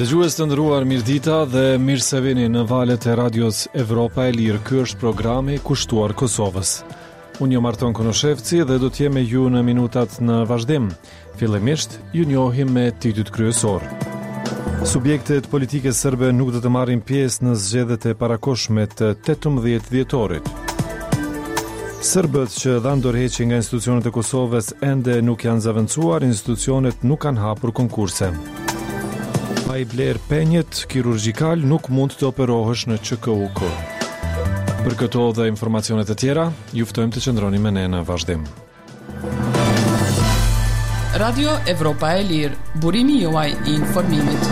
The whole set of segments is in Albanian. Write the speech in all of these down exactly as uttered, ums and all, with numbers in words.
Dëgjues të nderuar, mirëdita dhe mirë se vini në valët e radios Evropa e Lirë. Ky është programi kushtuar Kosovës. Unë jam Arton Konoshevci dhe do të jem me ju në minutat në vazhdim. Fillimisht ju njohim me titujt kryesor. Subjektet politike serbe nuk do të marrin pjesë në zgjedhjet e parakohshme të tetëmbëdhjetë dhjetorit. Serbët që dhanë dorëheqje nga institucionet e Kosovës ende nuk janë zaventësuar, institucionet nuk kanë hapur konkurse. Pa i bler penjet kirurgjikal nuk mund të operohesh në Q K U K. Për këto dhe informacionet e tjera, ju ftojmë të qëndroni me ne në vazhdim. Radio Evropa e Lirë, burimi juaj i informimit.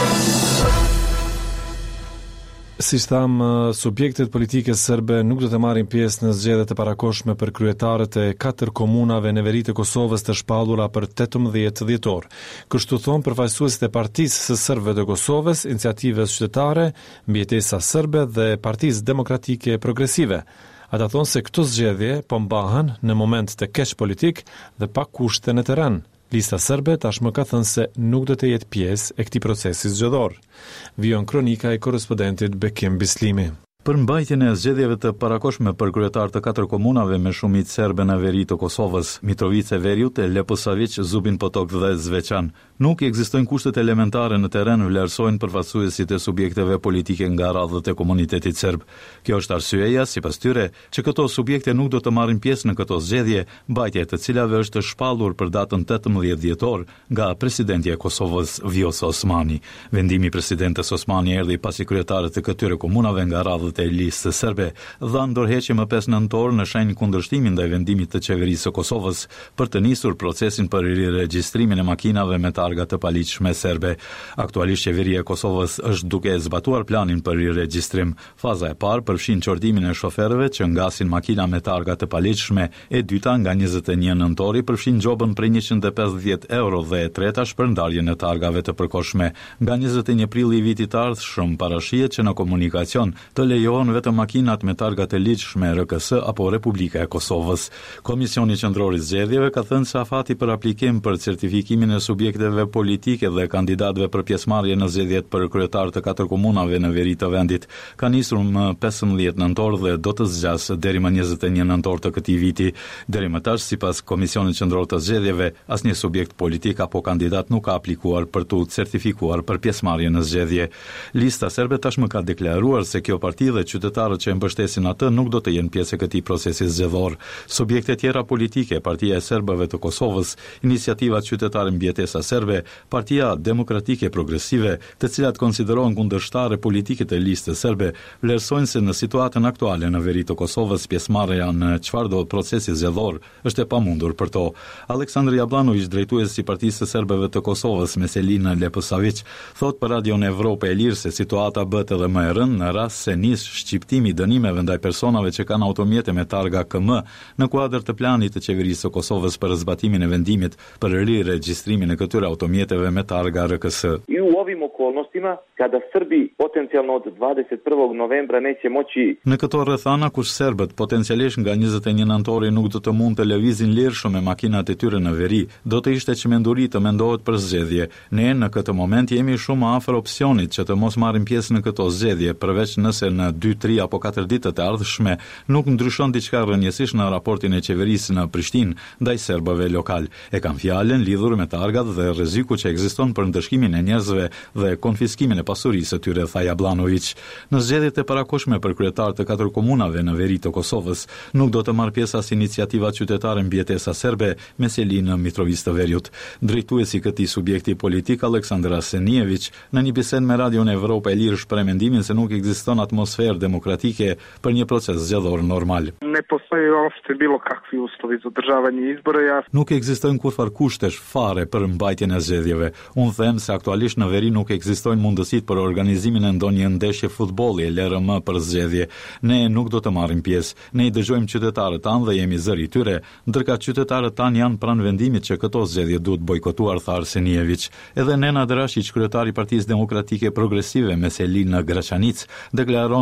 Si tham, subjektet politike serbe nuk do të marrin pjesë në zgjedhjet e parakohshme për kryetarët e katër komunave në veri të Kosovës të shpallura për tetëmbëdhjetë dhjetor. Kështu thon përfaqësuesit e Partisë së Serbëve të Kosovës, Iniciativës Qytetare, Mbjetesa Serbe dhe Partisë Demokratike Progresive. Ata thonë se këto zgjedhje po mbahen në moment të keq politik dhe pa kushte në terren. Lista serbe tashmë ka thënë se nuk do të jetë pjesë e këtij procesi zgjedhor. Vijon kronika e korrespondentit Bekim Bislimi. Për mbajtjen e zgjedhjeve të parakohshme për kryetar të katër komunave me shumicë serbe në veri të Kosovës, Mitrovica e Veriut, Leposavić, Zubin Potok dhe Zveçan, nuk ekzistojnë kushtet elementare në terren, vlerësojnë përfaqësuesit e subjekteve politike nga radhët e komunitetit serb. Kjo është arsyeja, sipas tyre, që këto subjekte nuk do të marrin pjesë në këto zgjedhje, mbajtja e të cilave është shpallur për datën tetëmbëdhjetë dhjetor nga presidenti i Kosovës Vjosa Osmani. Vendimi i presidentes Osmani erdhi pasi kryetarët e këtyre komunave nga radhët e listës serbe dhanë dorëheqje më pesë nëntor në shenjë kundërshtimin ndaj vendimit të qeverisë së Kosovës për të nisur procesin për riregjistrimin e makinave me targa të paligjshme serbe. Aktualisht qeveria e Kosovës është duke zbatuar planin për riregjistrim. Faza e parë përfshin çortimin e shoferëve që ngasin makina me targa të paligjshme, e dyta nga njëzet e një nëntori përfshin gjobën prej njëqind e pesëdhjetë euro dhe e treta shpërndarjen e targave të përkohshme. Nga njëzet e një prilli i vitit të ardhshëm parashihet që në komunikacion të lejohen vetëm makinat me targa të ligjshme R K S apo Republika e Kosovës. Komisioni Qendror i Zgjedhjeve ka thënë se afati për aplikim për certifikimin e subjekteve politike dhe kandidatëve për pjesëmarrje në zgjedhjet për kryetar të katër komunave në veri të vendit ka nisur më pesëmbëdhjetë nëntor dhe do të zgjasë deri më njëzet e një nëntor të këtij viti. Deri më tash, sipas Komisionit Qendror të Zgjedhjeve, asnjë subjekt politik apo kandidat nuk ka aplikuar për të certifikuar për pjesëmarrje në zgjedhje. Lista serbe tashmë ka deklaruar se kjo parti dhe qytetarët që e mbështesin atë nuk do të jenë pjesë e këtij procesi zgjedhor. Subjekte tjera politike, Partia e Serbëve të Kosovës, Iniciativa Qytetare Mbjetesa Serbe, Partia Demokratike Progresive, të cilat konsiderohen kundërshtare politike të listës serbe, vlerësojnë se në situatën aktuale në veri të Kosovës pjesëmarrja në çfarëdo procesi zgjedhor është e pamundur për to. Aleksandar Jablanović, drejtuesi i Partisë së Serbëve të Kosovës, Meselina Leposavić, thot për Radion Evropa e Lirë se situata bëhet edhe më e rëndë në rast se nis shqiptimi i dënimeve ndaj personave që kanë automjete me targa K M në kuadër të planit të qeverisë së Kosovës për zbatimin e vendimit për riregjistrimin e këtyre automjeteve me targa R K S. I u ovim okolnostima kada Srbi potencijalno od dvadeset prvog novembra neće moći. Në këto rrethana ku serbët potencialisht nga njëzet e një nëntori nuk do të mund të lëvizin lirshëm me makinat e tyre në veri, do të ishte çmenduri të mendohet për zgjedhje. Ne në këtë moment jemi shumë afër opsionit që të mos marrim pjesë në këto zgjedhje, përveç nëse në dy, tri apo katër ditët e ardhshme nuk ndryshon diçka rrënjësisht në raportin e qeverisë në Prishtinë ndaj serbëve lokal. E kanë fjalën lidhur me targat dhe rreziku që ekziston për ndëshkimin e njerëzve dhe konfiskimin e pasurisë së tyre, tha Jablanović. Në zgjedhjet e parakohshme për kryetar të katër komunave në veri të Kosovës nuk do të marrë pjesë as Iniciativa Qytetare Mbjetesa Serbe, Meselina Mitrovica e Veriut. Drejtuesi i këtij subjekti politik, Aleksandar Asenijević, në një bisedë me Radion Evropa e Lirë shpreh mendimin se nuk ekziston atmosferë demokratike për një proces zgjedhor normal. Ne postoji uopšte bilo kakvi uslovi za održavanje izbora. Ja... Nuk ekzistojnë kurfar kushtesh fare për mbajtjen e zgjedhjeve. Unë them se aktualisht në veri nuk ekzistojnë mundësitë për organizimin e ndonjë ndeshje futbolli L R M për zgjedhje. Ne nuk do të marrim pjesë. Ne i dëgjojmë qytetarët tanë dhe jemi zëri i tyre, ndërka qytetarët tanë janë pranë vendimit që këto zgjedhje duhet bojkotuar, tha Arsenijević. Edhe Nenad Rashić, kryetari i Partisë Demokratike Progresive Meselina Graçanic, deklaron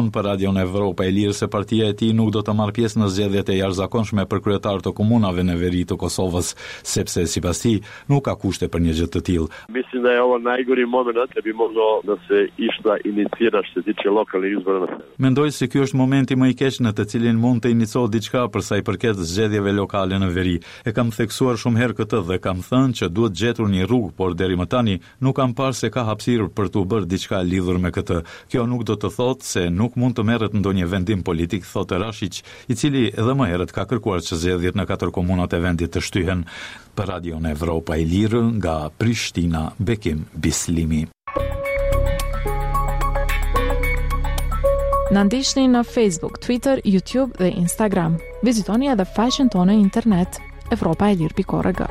thonë për Radion Evropa e Lirë se partia e tij nuk do të marrë pjesë në zgjedhjet e jashtëzakonshme për kryetar të komunave në veri të Kosovës, sepse sipas tij nuk ka kushte për një gjë të tillë. Mislim da je ovo najgori moment da bi moglo da se išta inicira što se tiče lokalnih izbora. Mendoj se ky është momenti më i keq në të cilin mund të iniciojë diçka për sa i përket zgjedhjeve lokale në veri. E kam theksuar shumë herë këtë dhe kam thënë që duhet gjetur një rrugë, por deri më tani nuk kam parë se ka hapësirë për të bërë diçka lidhur me këtë. Kjo nuk do të thotë se nuk mund të merret ndonjë vendim politik, thotë Rashić, i cili edhe më herët ka kërkuar që zgjedhjet në katër komunat e vendit të shtyhen. Për Radion Evropa e Lirë nga Prishtina, Bekim Bislimi. Na ndiqni në Facebook, Twitter, YouTube dhe Instagram. Vizitoni edhe faqen tonë internet evropa e lirë pikë org.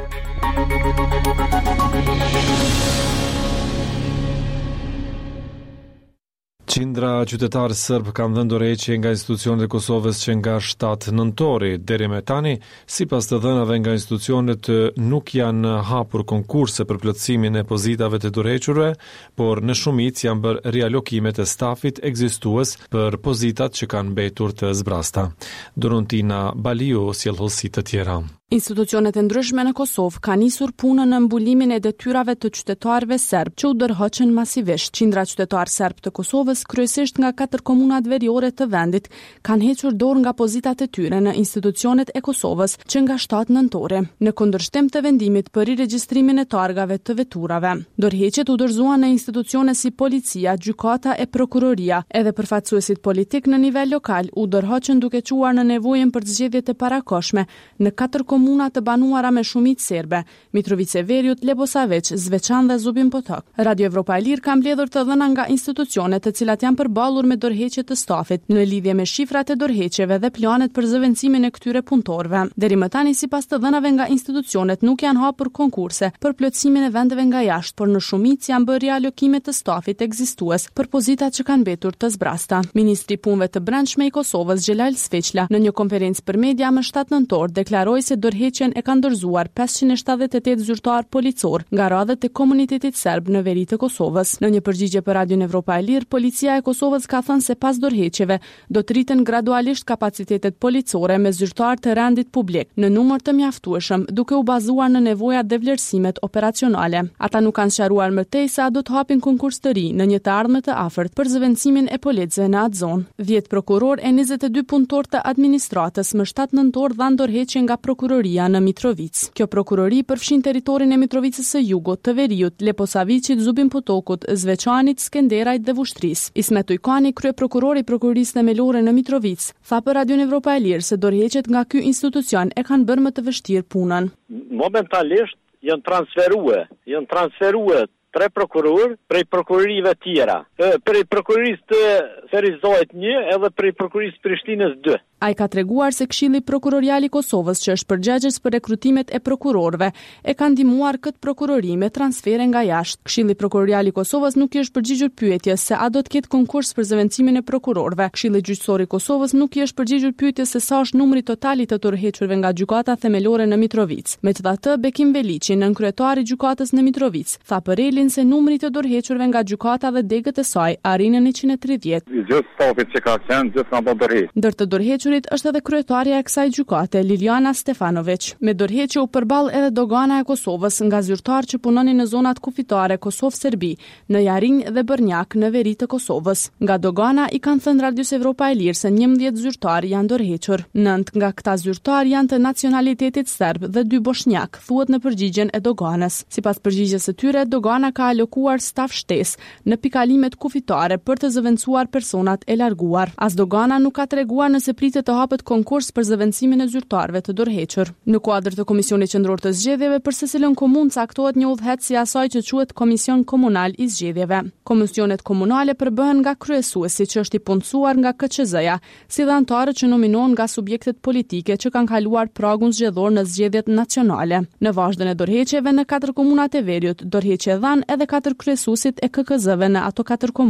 Qindra qytetarë sërbë kanë dhënë dorëheqje nga institucionet e Kosovës që nga shtatë nëntori deri më tani, sipas të dhënave nga institucionet, nuk janë hapur konkurse për plotësimin e pozitave të dorëhequrve, por në shumicë janë bërë rialokimet e stafit ekzistues për pozitat që kanë mbetur të zbrasta. Dorontina Baliu sjell hollësi të tjera. Institucionet e ndryshme në Kosovë kanë nisur punën në mbulimin e detyrave të qytetarëve serb që u dorëhoqën masivisht. Qindra qytetarë serb të Kosovës, kryesisht nga katër komunat veriore të vendit, kanë hequr dorë nga pozitat e tyre në institucionet e Kosovës që nga shtatë nëntori, në kundërshtim të vendimit për riregjistrimin e targave të veturave. Dorëheqjet u dorëzuan në institucione si policia, gjykata e prokuroria, edhe përfaqësuesit politik në nivel lokal u dorëhoqën duke quar në nevojën për zgjedhjet e parakohshme në katër komuna të banuara me shumicë serbe, Mitrovica e Veriut, Leposavić, Zvečan dhe Zubin Potok. Radio Evropa e Lirë ka mbledhur të dhëna nga institucionet të cilat janë përballur me dorëheqjet të stafit në lidhje me shifrat e dorëheqjeve dhe planet për zëvendësimin e këtyre punëtorëve. Deri më tani, sipas të dhënave nga institucionet, nuk janë hapur konkurse për plotësimin e vendeve nga jashtë, por në shumicë janë bërë rialokime të stafit ekzistues për pozitat që kanë mbetur të zbrasta. Ministri i Punëve të Brendshme i Kosovës, Xhelal Sveçla, në një konferencë për media më shtatë nëntor, deklaroi se dorëheqjen e kanë dorëzuar pesëqind e shtatëdhjetë e tetë zyrtar policor nga radhët e komunitetit serb në veri të Kosovës. Në një përgjigje për Radion Evropa e Lirë, policia e Kosovës ka thënë se pas dorëheqjeve do të rriten gradualisht kapacitetet policore me zyrtar të rendit publik në numër të mjaftueshëm, duke u bazuar në nevojat dhe vlerësimet operacionale. Ata nuk kanë sqaruar më tej sa do të hapin konkurs të ri në një të ardhme të afërt për zëvendësimin e policëve në atë zonë. dhjetë prokuror e njëzet e dy punëtor të administratës më shtatë nëntor dhanë dorëheqje nga prokuroria në Mitrovic. Kjo prokurori përfshin teritorin e Mitrovicës së Jugut, të Veriut, Leposavićit, Zubin Potokut, Zveçanit, Skenderajt dhe Vushtrisë. Ismet Ujkani, kryeprokurori i prokurorisë themelore në Mitrovic, tha për Radion Evropa e Lirë se dorëheqjet nga ky institucion e kanë bërë më të vështirë punën. Momentalisht janë transferuar, janë transferuar tre prokuror prej prokurorive tjera. Prej prokurorisë të Ferizojt një edhe prej prokurorisë Prishtinës dy. Ai ka treguar se Këshilli Prokurorial i Kosovës, që është përgjegjës për rekrutimet e prokurorëve, e ka ndihmuar këtë prokurori me transfere nga jashtë. Këshilli Prokurorial i Kosovës nuk i është përgjigjur pyetjes se a do të ketë konkurs për zëvendësimin e prokurorëve. Këshilli Gjyqësor i Kosovës nuk i është përgjigjur pyetjes se sa është numri total i të dorëhequrve nga gjykata themelore në Mitrovic. Megjithatë, Bekim Veliçi, nënkryetari i gjykatës në Mitrovic, tha për Elin se numri i të dorëhequrve nga gjykata dhe degët e saj arrin në njëqind e tridhjetë. Gjithë stafit që ka qenë, gjithë kanë bërë dorëheqje. Ndër të dorëhequrit është edhe kryetarja e kësaj gjykate, Liliana Stefanović. Me dorëheqje u përball edhe dogana e Kosovës nga zyrtar që punonin në zonat kufitare Kosovë-Serbi, në Jarinj dhe Bërnjak në veri të Kosovës. Nga dogana i kanë thënë Radios Evropa e Lirë se njëmbëdhjetë zyrtar janë dorëhequr. Nënt nga këta zyrtar janë të nacionalitetit serb dhe dy bosnjak, thuhet në përgjigjen e doganës. Sipas përgjigjes së tyre, dogana ka alokuar staf shtesë në pikalimet kufitare për të zëvendësuar personat e larguar. As dogana nuk ka treguar nëse pritet të hapet konkurs për zëvendësimin e zyrtarëve të dorëhequr. Në kuadër të Komisionit Qendror të Zgjedhjeve, për secilën komunë caktohet një udhëheqës i asaj që quhet Komision Komunal i Zgjedhjeve. Komisionet komunale përbëhen nga kryesuesi që është i punësuar nga K Q Z-ja, si dhe anëtarët që nominohen nga subjektet politike që kanë kaluar pragun zgjedhor në zgjedhjet nacionale. Në vazhdën e dorëheqjeve në katër komunat e Veriut, dorëheqje dhan edhe katër kryesuesit e K K Z-ve në ato katër komuna.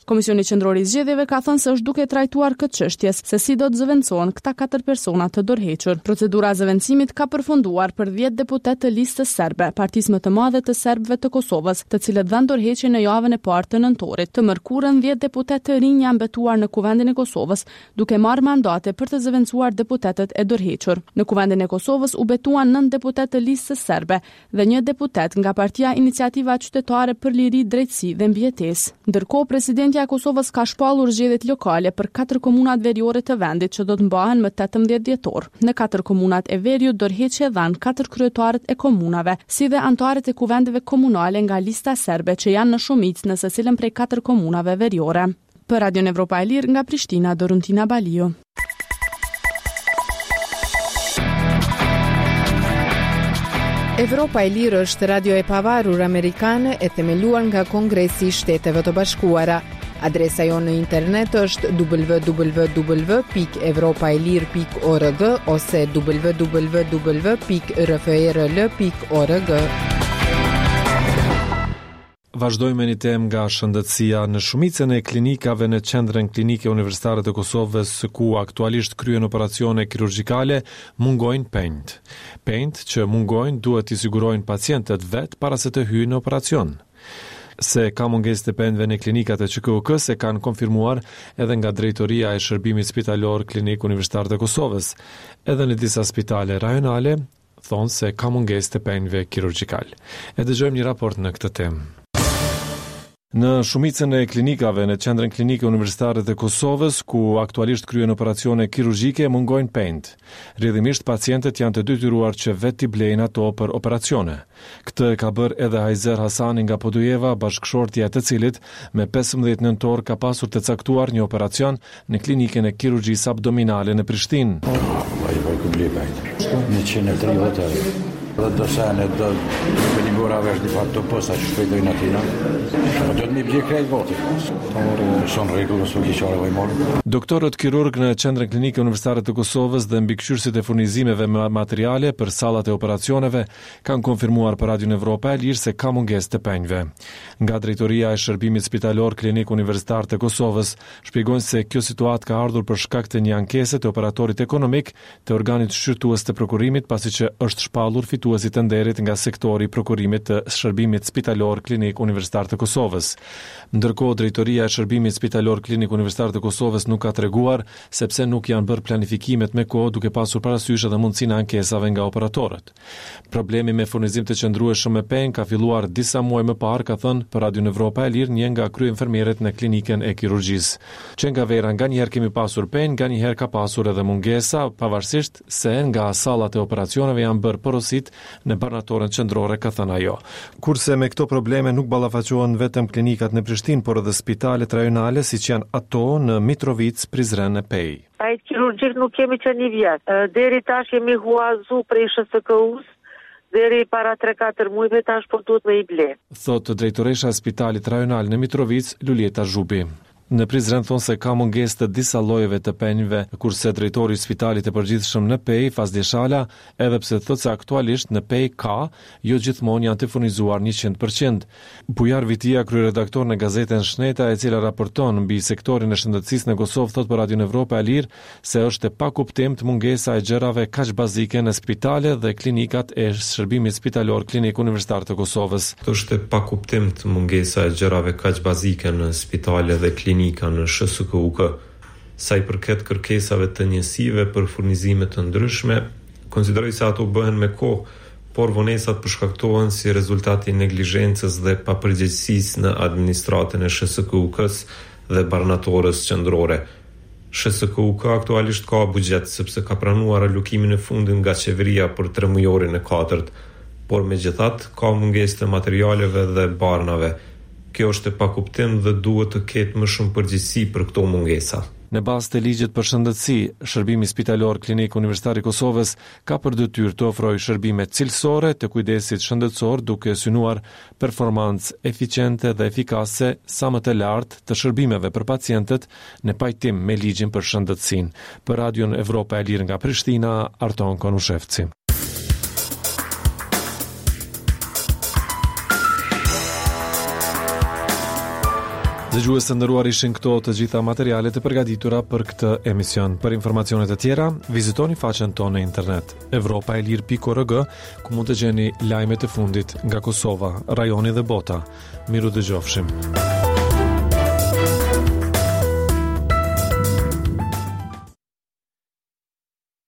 Komisioni Qendror i Zgjedhjeve ka thënë se është duke trajtuar këtë çështje se si do të zëvendësohen këta katër persona të dorëhequr. Procedura e zëvendësimit ka përfunduar për dhjetë deputet të listës serbe, partisë më të madhe të serbëve të Kosovës, të cilët dhanë dorëheqje në javën e parë të nëntorit. Të mërkurën dhjetë deputet të rinj janë betuar në Kuvendin e Kosovës, duke marrë mandate për të zëvendësuar deputetët e dorëhequr. Në Kuvendin e Kosovës u betuan nëntë deputet të listës serbe dhe një deputet nga Partia Iniciativa Qytetare për Liri, Drejtësi dhe Mbijetesë. Ndërkohë, presidentja e Kosovës ka shpallur zgjedhjet lokale për katër komunat veriore të vendit që do të mbahen më tetëmbëdhjetë dhjetor. Në katër komunat e veriut dorëheqje dhanë katër kryetarët e komunave, si dhe anëtarët e kuvendeve komunale nga lista serbe që janë në shumicë në secilën prej katër komunave veriore. Për Radion Evropa e Lirë nga Prishtina, Doruntina Balio. Evropa e Lirë është radio e pavarur amerikane e themeluar nga Kongresi i Shteteve të Bashkuara. Adresa jonë në internet është w w w pikë evropaelir pikë org ose w w w pikë r f r l pikë org. Vazhdojmë me një temë nga shëndetësia. Në shumicën e klinikave në qendrën klinike universitare të Kosovës, ku aktualisht kryen operacione kirurgjikale, mungojnë pejnët. Pejnët që mungojnë duhet t'i sigurojnë pacientët vetë para se të hyjnë në operacion. Se ka mungesë të pejnëve në klinikat e Q K U K se kanë konfirmuar edhe nga drejtoria e shërbimit spitalor klinik universitar të Kosovës. Edhe në disa spitale rajonale thonë se ka mungesë të pejnëve kirurgjikal. E dëgjojmë një raport në këtë temë. Në shumicën e klinikave në qendrën klinike universitare të Kosovës, ku aktualisht kryen operacione kirurgjike, mungojnë pejnët. Rrjedhimisht pacientët janë të detyruar që vetë t'i blejnë ato për operacione. Këtë ka bërë edhe Hajzer Hasani nga Podujeva, bashkëshortja e të cilit me pesëmbëdhjetë nëntor ka pasur të caktuar një operacion në klinikën e kirurgjisë abdominale në Prishtinë. Vaj, vaj, ku blej pejnë. njëqind e tridhjetë Dhe do sene, do një bura vesh një fatë të pësa që shpejtojnë atina. Do të mi bje krejt botë. Son regullë, së kiqare vajmorë. Doktorët kirurg në qendrën klinike universitare të Kosovës dhe mbikëqyrësit e furnizimeve me materiale për sallat e operacioneve kanë konfirmuar për Radion Evropa e Lirë se ka mungesë të pejnëve. Nga drejtoria e shërbimit spitalor klinik universitar të Kosovës shpjegojnë se kjo situatë ka ardhur për shkak të një ankese të operatorit ekonomik të organit shqyrtues të prokurimit, pasi që është shpallur fituesit të nderit nga sektori prokurimit të shërbimit spitalor klinik universitar të Kosovës. Ndërkohë, drejtoria e shërbimit spitalor klinik universitar të Kosovës nuk ka treguar sepse nuk janë bërë planifikimet me kohë, duke pasur parasysh edhe mundësinë e ankesave nga operatorët. Problemi me furnizim të qëndrueshëm me pejnë ka filluar disa muaj më parë, ka thënë për Radion Evropa e Lirë një nga kryenfermierët në klinikën e kirurgjisë. Që nga vera nganjëherë kemi pasur pejnë, nganjëherë ka pasur edhe mungesa, pavarësisht se nga sallat e operacioneve janë bërë porosit në barnatoren qendrore, ka thënë ajo. Kurse me këto probleme nuk ballafaqohen vetëm klinikat në Prishtinë, por edhe spitalet rajonale, siç janë ato në Mitrovic, Prizren e Pej. Ai kirurgjik nuk kemi që një vjet. Deri tash jemi huazu prej S S K U-s, deri para tre katër muajve tash po duhet me i ble. Thotë drejtoresha e spitalit rajonal në Mitrovic, Lulieta Zhubi. Në Prizren thonë se ka mungesë të disa llojeve të pejnëve, kurse drejtori i spitalit e përgjithshëm në Pej, Fazli Shala, edhe pse thotë se aktualisht në Pej ka, jo gjithmonë janë të furnizuar njëqind përqind. Bujar Vitia, kryeredaktor në gazetën Shneta, e cila raporton mbi sektorin e shëndetësisë në Kosovë, thotë për Radion Evropa e Lirë se është e pakuptimtë mungesa e gjërave kaq bazike në spitale dhe klinikat e shërbimit spitalor klinik universitar të Kosovës. Është e pakuptimtë mungesa e gjërave kaq bazike në spitale dhe klinika në S S K U K, sa i përket kërkesave të njësive për furnizime të ndryshme, konsideroj se ato bëhen me kohë, por vonesat përshkaktohen si rezultati i neglizhencës dhe papërgjegjësisë në administratën e S S K U K-s dhe barnatorës qendrore. S S K U K aktualisht ka buxhet sepse ka pranuar alokimin e fundit nga qeveria për tremujorin e katërt, por megjithatë ka mungesë të materialeve dhe barnave. Kjo është e pakuptim dhe duhet të ketë më shumë përgjegjësi për këto mungesa. Në bazë të ligjit për shëndetësi, Shërbimi Spitalor Klinik Universitar i Kosovës ka për detyrë të ofrojë shërbime cilësore të kujdesit shëndetësor, duke synuar performancë eficiente dhe efikase sa më të lartë të shërbimeve për pacientët në pajtim me ligjin për shëndetësinë. Për Radion Evropa e Lirë nga Prishtina, Arton Konushevci. Dëgjues të nderuar, ishin këto të gjitha materialet e përgatitura për këtë emision. Për informacionet e tjera, vizitoni faqen tonë në internet europa e lir pikë org, ku mund të gjeni lajmet e fundit nga Kosova, rajoni dhe bota. Miru dëgjofshim.